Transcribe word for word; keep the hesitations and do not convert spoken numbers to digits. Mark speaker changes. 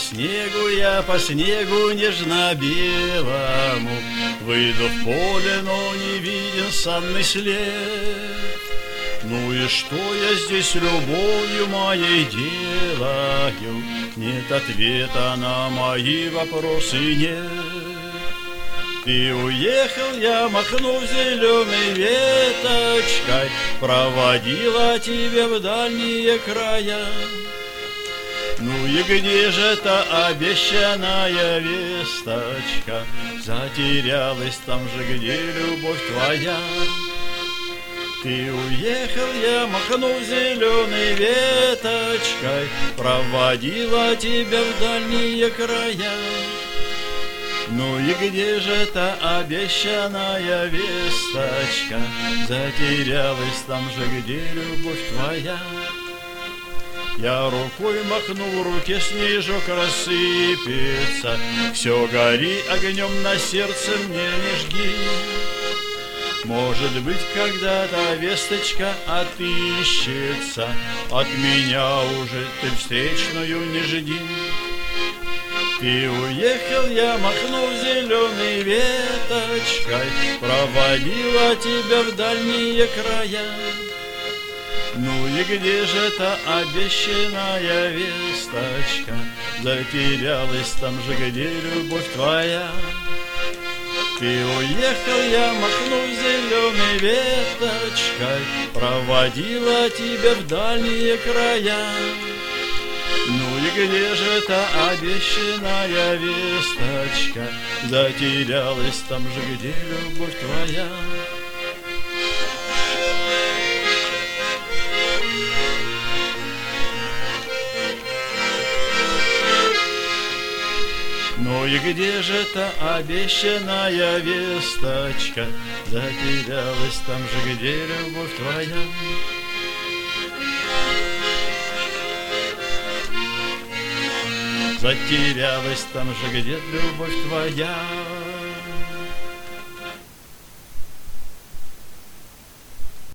Speaker 1: снегу я, по снегу нежно-белому выйду в поле, но не виден санный след. Ну и что я здесь любовью моей делаю? Нет ответа на мои вопросы, нет. И уехал я, махнув зеленой веточкой, проводила тебя в дальние края. Ну и где же та обещанная весточка? Затерялась там же, где любовь твоя. Ты уехал, я, махнув зеленой веточкой, проводила тебя в дальние края. Ну и где же та обещанная весточка? Затерялась там же, где любовь твоя. Я рукой махну, в руке снежок рассыпется. Все гори огнем, на сердце мне не жги. Может быть, когда-то весточка отыщется, от меня уже ты встречную не жди. Ты уехал, я, махнув зеленой веточкой, проводила тебя в дальние края. Ну и где же та обещанная весточка? Затерялась там же, где любовь твоя. Ты уехал, я, махнув зеленой веточкой, проводила тебя в дальние края. Ну и где же та обещанная весточка? Затерялась там же, где любовь твоя. Ну и где же та обещанная весточка? Затерялась там же, где любовь твоя. Затерялась там же, где любовь твоя.